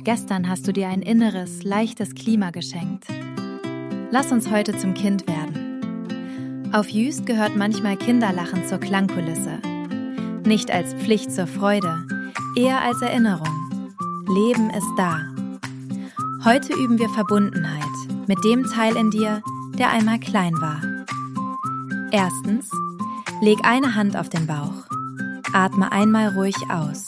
Gestern hast du dir ein inneres, leichtes Klima geschenkt. Lass uns heute zum Kind werden. Auf Jüst gehört manchmal Kinderlachen zur Klangkulisse. Nicht als Pflicht zur Freude, eher als Erinnerung. Leben ist da. Heute üben wir Verbundenheit mit dem Teil in dir, der einmal klein war. Erstens, leg eine Hand auf den Bauch. Atme einmal ruhig aus.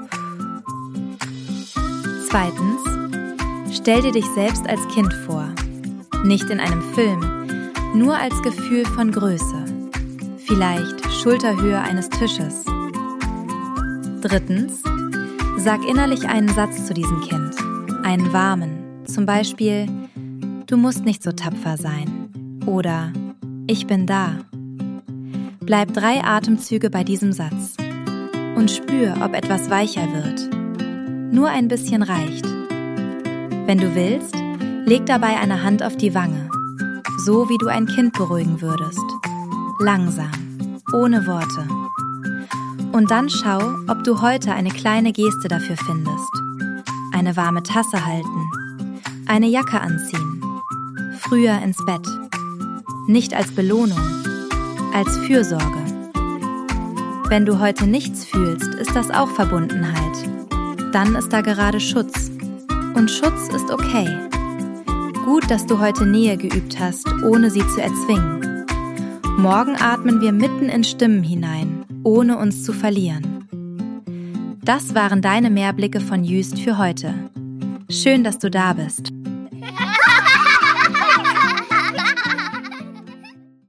Zweitens, stell dir dich selbst als Kind vor. Nicht in einem Film, nur als Gefühl von Größe. Vielleicht Schulterhöhe eines Tisches. Drittens, sag innerlich einen Satz zu diesem Kind. Einen warmen, zum Beispiel: Du musst nicht so tapfer sein. Oder: Ich bin da. Bleib 3 Atemzüge bei diesem Satz und spür, ob etwas weicher wird. Nur ein bisschen reicht. Wenn du willst, leg dabei eine Hand auf die Wange, so wie du ein Kind beruhigen würdest. Langsam, ohne Worte. Und dann schau, ob du heute eine kleine Geste dafür findest. Eine warme Tasse halten, eine Jacke anziehen, früher ins Bett. Nicht als Belohnung, als Fürsorge. Wenn du heute nichts fühlst, ist das auch Verbundenheit. Dann ist da gerade Schutz. Und Schutz ist okay. Gut, dass du heute Nähe geübt hast, ohne sie zu erzwingen. Morgen atmen wir mitten in Stimmen hinein, ohne uns zu verlieren. Das waren deine Mehrblicke von Jüst für heute. Schön, dass du da bist.